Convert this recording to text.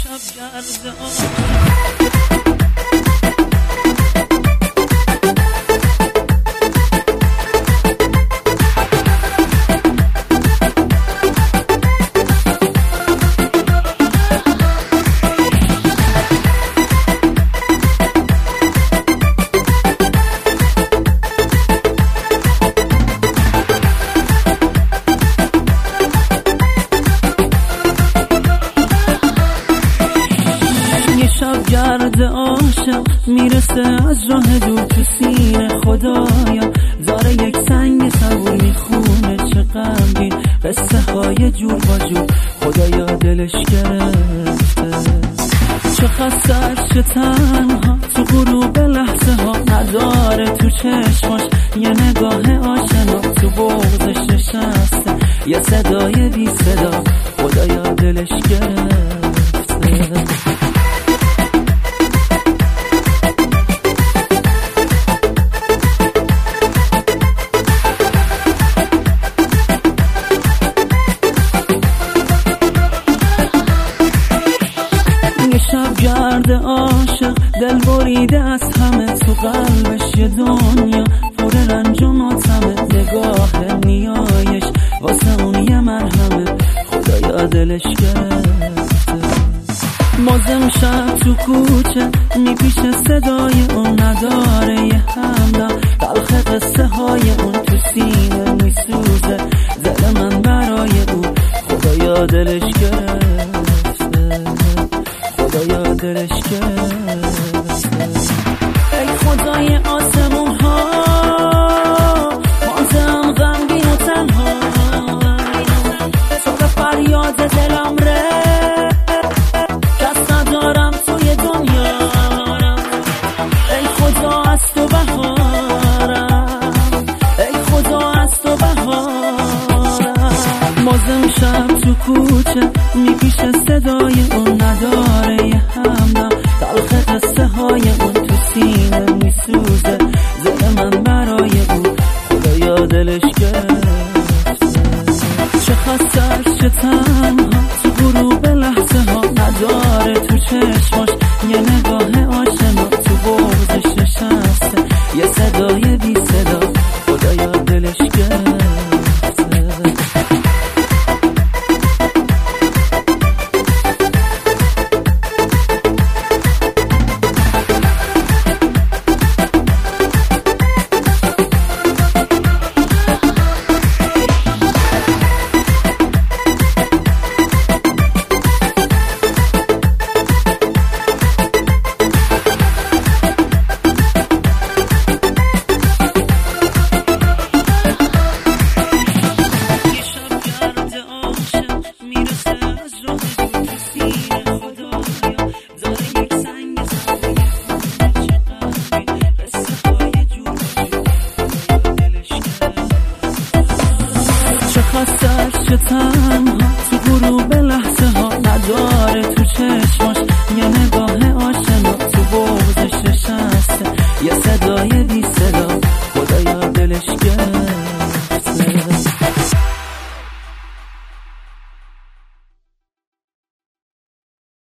گرد عاشق میرسه از راه دور تو سینه، خدایا زاره یک سنگ صبور میخونه، چه غمگین قصه های جور با جور، خدایا دلش گرفته، چه خستش چه تنها تو غروب لحظه ها، نداره تو چشماش یه نگاه آشنا، تو بغضش نشسته یه صدای بی صدا، خدایا دلش گرفته. شب گرد عاشق دل بریده از همه، تو قلبش یه دنیا پر رنج و ماتمه، نگاه نیایش واسه اون یه مرهمه، خدایا دلش گرفته. مازم شب تو کوچه میپیشه صدای اون، نداره یه همدم تلخ قصه های اون، تو سینه میسوزه دل من برای اون، خدایا دلش گرفته، خدایا دلش گرفته. ای خدای آسمون ها، مازم غمگین و تنها، صدا فریاد دلم ره، کس ندارم توی دنیا، ای خدا از تو بهارم، ای خدا از تو بهارم. مازم شب تو کوچه میپیشه صدا